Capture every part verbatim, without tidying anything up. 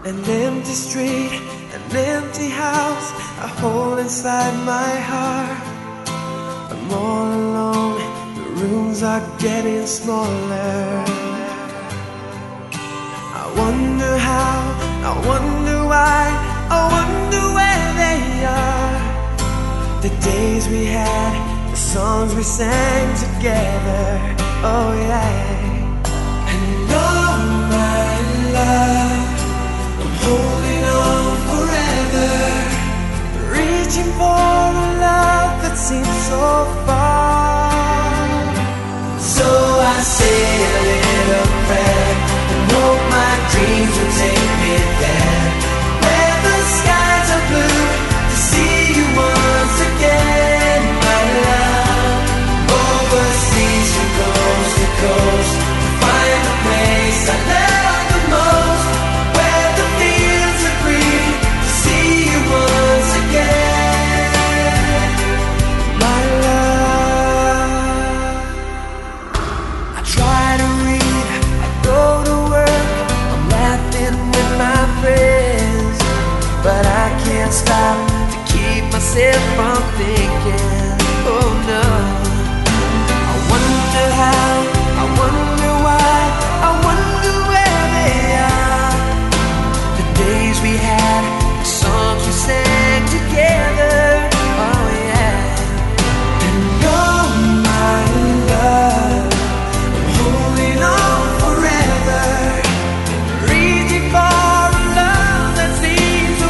An empty street, an empty house, a hole inside my heart. I'm all alone, the rooms are getting smaller. I wonder how, I wonder why, I wonder where they are. The days we had, the songs we sang together, oh yeah. And oh my love, I'm holding on forever, reaching for a love that seems so far. So I say a little prayer and hope my dreams will take me there, where the skies are blue, to see you once again, my love. Overseas from coast to coast, to find the place I love the most, where the fields are green, to see you once again, my love. I try to read, I go to work, I'm laughing with my friends, but I can't stop to keep myself from thinking, oh no. I wonder how, I wonder why, I wonder where they are. The days we had, the songs we sang together, oh yeah. And oh my love, I'm holding on forever, reaching for a love that seems so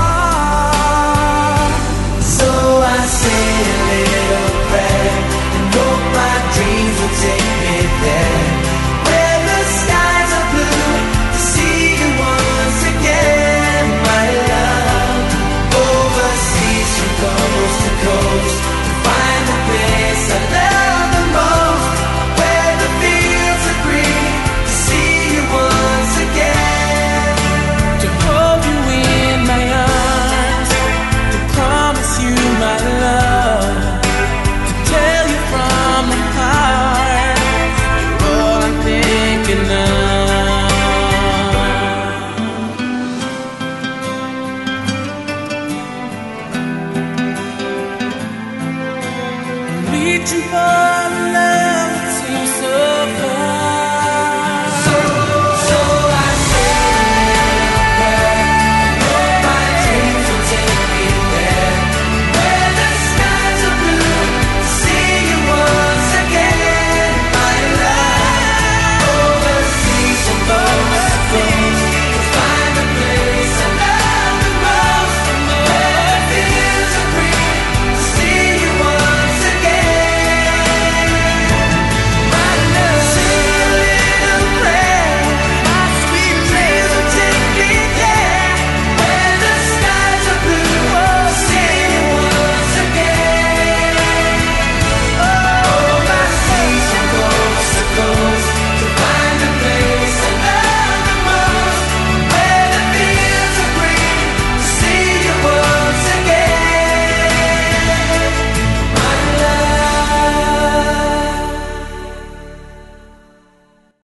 far. So I say a little prayer and hope my dreams will take me there, where the skies are blue, to see you once again, my love. Overseas from coast to coast, to find the place I love the most, where the fields are green, to see you once again, to hold you in my arms, to promise you my love, to tell you from the heart, you're all I'm thinking of. I'm reaching for a love that seems so far.